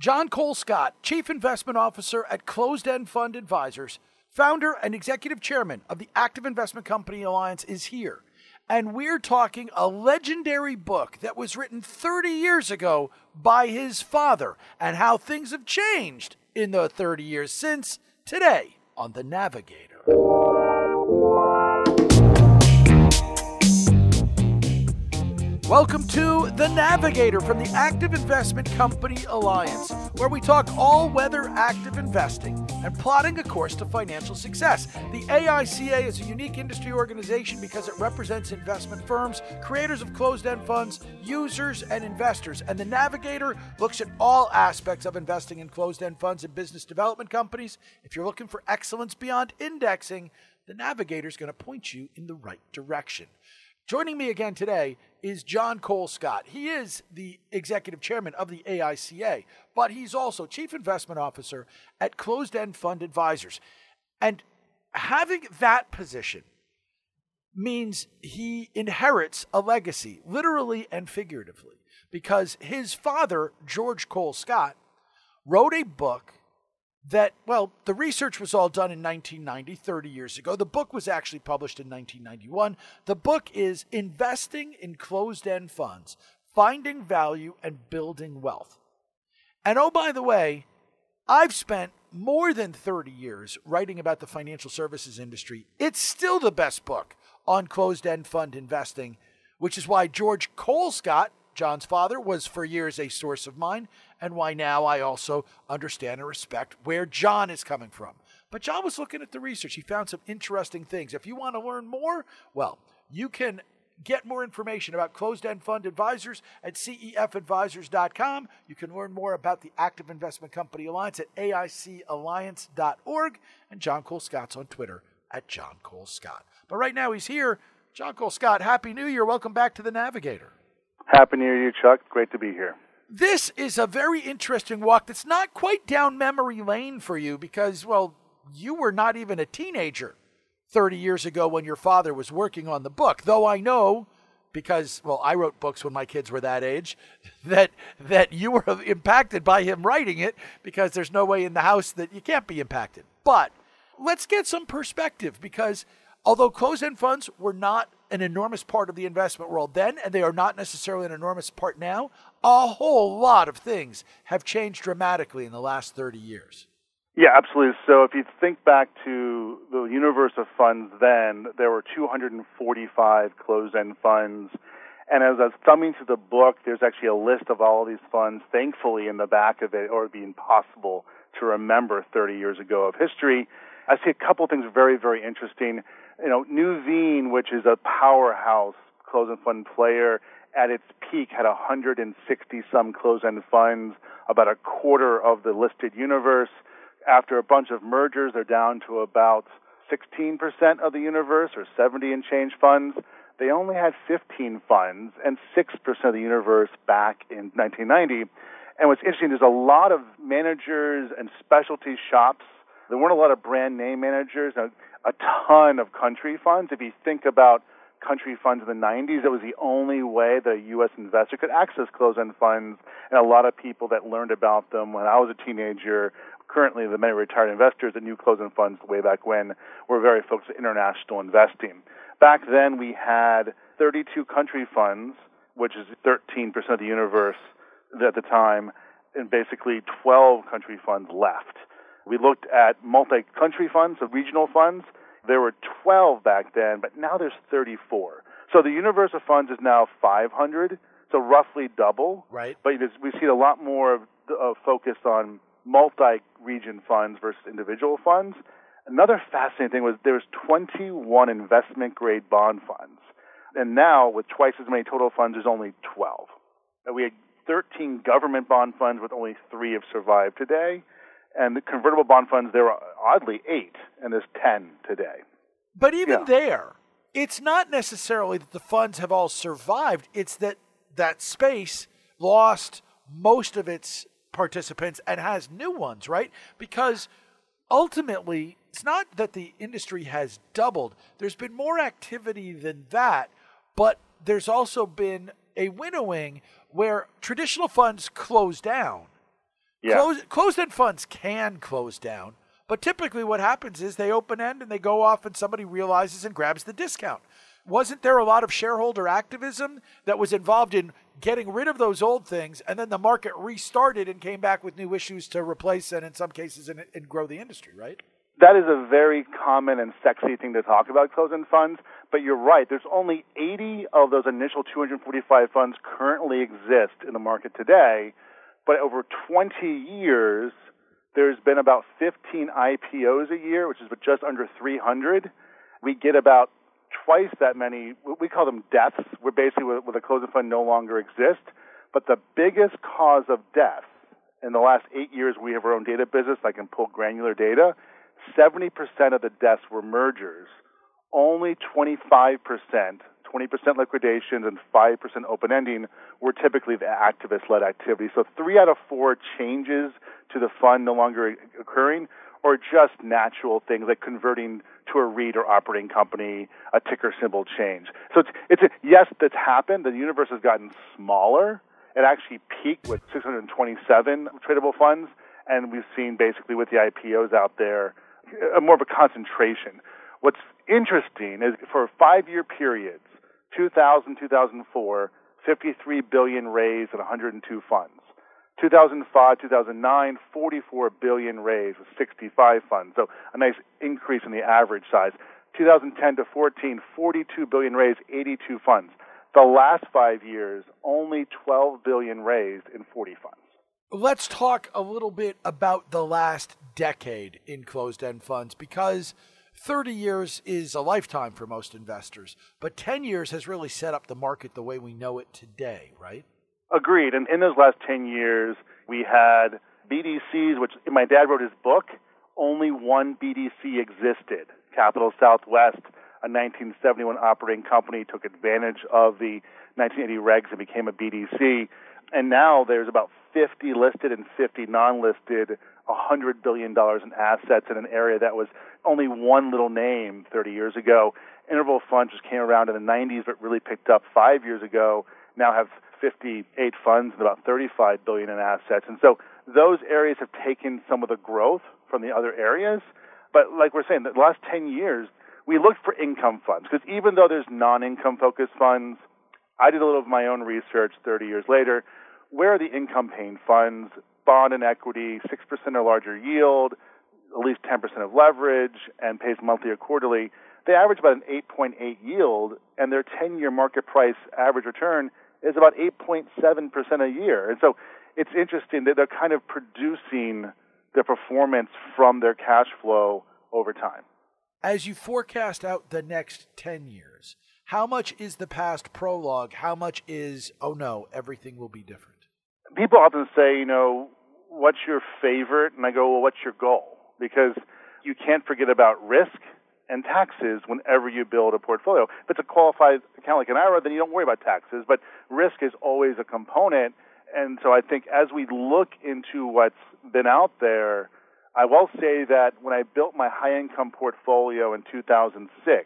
John Cole Scott, Chief Investment Officer at Closed End Fund Advisors, founder and executive chairman of the Active Investment Company Alliance, is here. And we're talking a legendary book that was written 30 years ago by his father and how things have changed in the 30 years since today on The Navigator. Welcome to The Navigator from the Active Investment Company Alliance, where we talk all-weather active investing and plotting a course to financial success. The AICA is a unique industry organization because it represents investment firms, creators of closed-end funds, users, and investors. And The Navigator looks at all aspects of investing in closed-end funds and business development companies. If you're looking for excellence beyond indexing, The Navigator is going to point you in the right direction. Joining me again today is John Cole Scott. He is the executive chairman of the AICA, but he's also chief investment officer at Closed End Fund Advisors. And having that position means he inherits a legacy, literally and figuratively, because his father, George Cole Scott, wrote a book that, well, the research was all done in 1990, 30 years ago. The book was actually published in 1991. The book is Investing in Closed-End Funds, Finding Value and Building Wealth. And oh, by the way, I've spent more than 30 years writing about the financial services industry. It's still the best book on closed-end fund investing, which is why George Cole Scott, John's father, was for years a source of mine, and why now I also understand and respect where John is coming from. But John was looking at the research. He found some interesting things. If you want to learn more, well, you can get more information about closed-end fund advisors at cefadvisors.com. You can learn more about the Active Investment Company Alliance at aicalliance.org, and John Cole Scott's on Twitter at John Cole Scott. But right now he's here. John Cole Scott, Happy New Year. Welcome back to The Navigator. Happy New Year to you, Chuck. Great to be here. This is a very interesting walk that's not quite down memory lane for you because, well, you were not even a teenager 30 years ago when your father was working on the book. Though I know, because, well, I wrote books when my kids were that age, that you were impacted by him writing it because there's no way in the house that you can't be impacted. But let's get some perspective because although closed-end funds were not an enormous part of the investment world then, and they are not necessarily an enormous part now, a whole lot of things have changed dramatically in the last 30 years. Yeah, absolutely. So if you think back to the universe of funds then, there were 245 closed-end funds. And as I was thumbing through the book, there's actually a list of all of these funds, thankfully, in the back of it, or it'd be impossible to remember 30 years ago of history. I see a couple of things very, very interesting. Nuveen, which is a powerhouse closed-end fund player, at its peak had 160-some closed-end funds, about a quarter of the listed universe. After a bunch of mergers, they're down to about 16% of the universe, or 70 and change funds. They only had 15 funds and 6% of the universe back in 1990. And what's interesting, there's a lot of managers and specialty shops. There weren't a lot of brand name managers, a ton of country funds. If you think about country funds in the 90s, it was the only way that a U.S. investor could access closed-end funds, and a lot of people that learned about them when I was a teenager, currently the many retired investors that knew closed-end funds way back when, were very focused on international investing. Back then, we had 32 country funds, which is 13% of the universe at the time, and basically 12 country funds left. We looked at multi-country funds, so regional funds. There were 12 back then, but now there's 34. So the universe of funds is now 500, so roughly double. Right. But we see a lot more of focus on multi-region funds versus individual funds. Another fascinating thing was there was 21 investment-grade bond funds. And now, with twice as many total funds, there's only 12. And we had 13 government bond funds, with only 3 have survived today. And the convertible bond funds, there are oddly 8, and there's 10 today. But even there, it's not necessarily that the funds have all survived. It's that that space lost most of its participants and has new ones, right? Because ultimately, it's not that the industry has doubled. There's been more activity than that, but there's also been a winnowing where traditional funds close down. Yeah. Closed-end funds can close down, but typically what happens is they open end and they go off and somebody realizes and grabs the discount. Wasn't there a lot of shareholder activism that was involved in getting rid of those old things, and then the market restarted and came back with new issues to replace and in some cases and grow the industry, right? That is a very common and sexy thing to talk about, closed-end funds, but you're right. There's only 80 of those initial 245 funds currently exist in the market today, but over 20 years, there's been about 15 IPOs a year, which is just under 300. We get about twice that many, we call them deaths, where basically with a closed-end fund no longer exist. But the biggest cause of death in the last 8 years, we have our own data business. I can pull granular data. 70% of the deaths were mergers. Only 25%, 20% liquidations, and 5% open ending were typically the activist-led activity. So 3 out of 4 changes to the fund no longer occurring or just natural things like converting to a REIT or operating company, a ticker symbol change. So yes, that's happened. The universe has gotten smaller. It actually peaked with 627 tradable funds, and we've seen basically with the IPOs out there more of a concentration. What's interesting is for 5-year periods, 2000, 2004, 53 billion raised and 102 funds. 2005, 2009, 44 billion raised with 65 funds. So a nice increase in the average size. 2010 to 14, 42 billion raised, 82 funds. The last 5 years, only 12 billion raised in 40 funds. Let's talk a little bit about the last decade in closed-end funds, because 30 years is a lifetime for most investors, but 10 years has really set up the market the way we know it today, right? Agreed. And in those last 10 years, we had BDCs, which my dad wrote his book, only one BDC existed. Capital Southwest, a 1971 operating company, took advantage of the 1980 regs and became a BDC. And now there's about 50 listed and 50 non-listed, $100 billion in assets in an area that was only one little name 30 years ago. Interval funds just came around in the 90s, but really picked up 5 years ago, now have 58 funds and about $35 billion in assets. And so those areas have taken some of the growth from the other areas. But like we're saying, the last 10 years, we looked for income funds, because even though there's non-income focused funds, I did a little of my own research 30 years later. Where are the income-paying funds? Bond and equity, 6% or larger yield, at least 10% of leverage, and pays monthly or quarterly. They average about an 8.8 yield, and their 10-year market price average return is about 8.7% a year. And so it's interesting that they're kind of producing their performance from their cash flow over time. As you forecast out the next 10 years, how much is the past prologue? How much is, oh no, everything will be different? People often say, what's your favorite? And I go, well, what's your goal? Because you can't forget about risk and taxes whenever you build a portfolio. If it's a qualified account like an IRA, then you don't worry about taxes, but risk is always a component. And so I think as we look into what's been out there, I will say that when I built my high-income portfolio in 2006,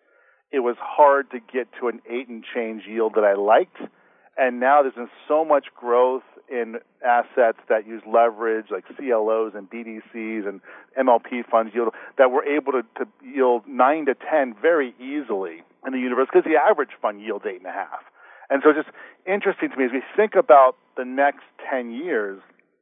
it was hard to get to an 8 and change yield that I liked. And now there's been so much growth in assets that use leverage, like CLOs and BDCs and MLP funds yield, that we're able to yield 9 to 10 very easily in the universe, because the average fund yields 8.5. And so it's just interesting to me as we think about the next 10 years,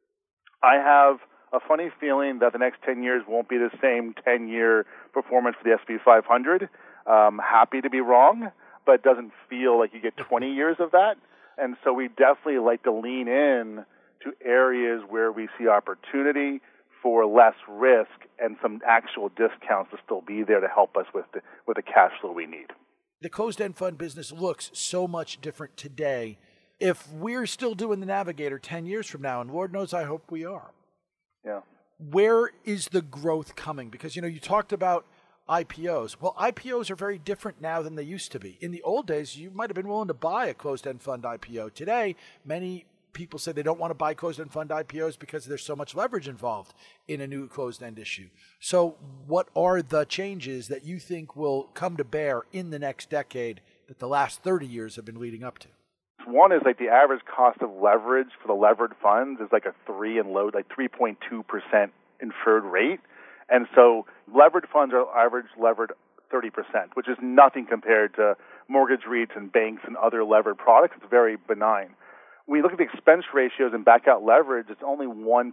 I have a funny feeling that the next 10 years won't be the same 10-year performance for the S&P 500. Happy to be wrong, but it doesn't feel like you get 20 years of that. And so we definitely like to lean in to areas where we see opportunity for less risk and some actual discounts to still be there to help us with the cash flow we need. The closed-end fund business looks so much different today. If we're still doing the Navigator 10 years from now, and Lord knows I hope we are, yeah, where is the growth coming? Because, you talked about IPOs. Well, IPOs are very different now than they used to be. In the old days, you might have been willing to buy a closed-end fund IPO. Today, many people say they don't want to buy closed-end fund IPOs because there's so much leverage involved in a new closed-end issue. So what are the changes that you think will come to bear in the next decade that the last 30 years have been leading up to? One is like the average cost of leverage for the levered funds is like a 3.2% inferred rate. And so levered funds are average levered 30%, which is nothing compared to mortgage REITs and banks and other levered products. It's very benign. When you look at the expense ratios and back out leverage, it's only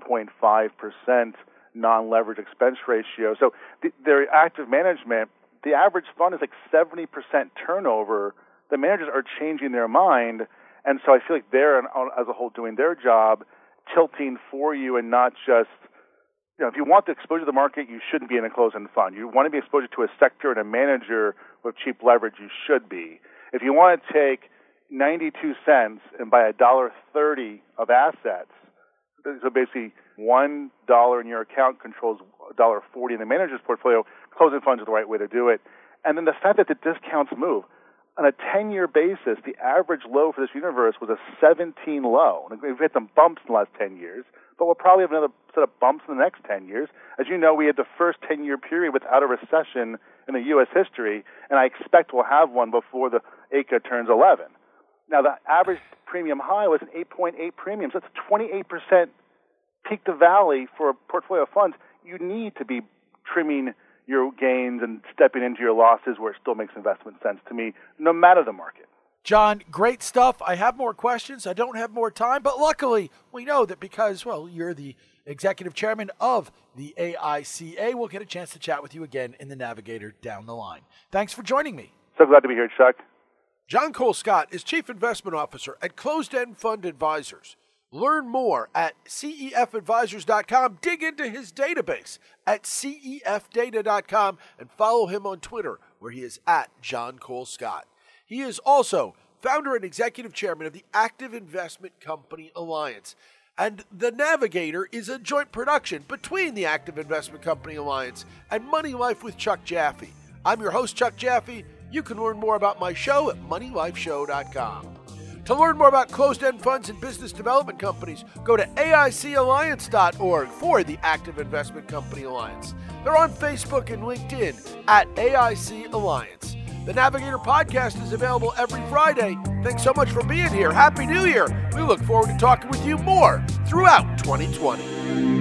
1.5% non-leverage expense ratio. So their active management, the average fund is like 70% turnover. The managers are changing their mind, and so I feel like they're, as a whole, doing their job, tilting for you and not just, if you want the exposure to the market, you shouldn't be in a closed-end fund. You want to be exposed to a sector and a manager with cheap leverage, you should be. If you want to take 92 cents and buy $1.30 of assets, so basically $1 in your account controls $1.40 in the manager's portfolio, closed-end funds are the right way to do it. And then the fact that the discounts move. On a 10-year basis, the average low for this universe was a 17 low. We've had some bumps in the last 10 years, but we'll probably have another set of bumps in the next 10 years. As you know, we had the first 10-year period without a recession in the U.S. history, and I expect we'll have one before the ACA turns 11. Now, the average premium high was an 8.8 premium, so that's 28% peak to valley for a portfolio of funds. You need to be trimming your gains and stepping into your losses where it still makes investment sense to me, no matter the market. John, great stuff. I have more questions. I don't have more time, but luckily we know that because, you're the executive chairman of the AICA, we'll get a chance to chat with you again in the Navigator down the line. Thanks for joining me. So glad to be here, Chuck. John Cole-Scott is Chief Investment Officer at Closed End Fund Advisors. Learn more at cefadvisors.com. Dig into his database at cefdata.com and follow him on Twitter, where he is at John Cole-Scott. He is also founder and executive chairman of the Active Investment Company Alliance. And The Navigator is a joint production between the Active Investment Company Alliance and Money Life with Chuck Jaffe. I'm your host, Chuck Jaffe. You can learn more about my show at moneylifeshow.com. To learn more about closed-end funds and business development companies, go to AICalliance.org for the Active Investment Company Alliance. They're on Facebook and LinkedIn at AIC Alliance. The Navigator podcast is available every Friday. Thanks so much for being here. Happy New Year. We look forward to talking with you more throughout 2020.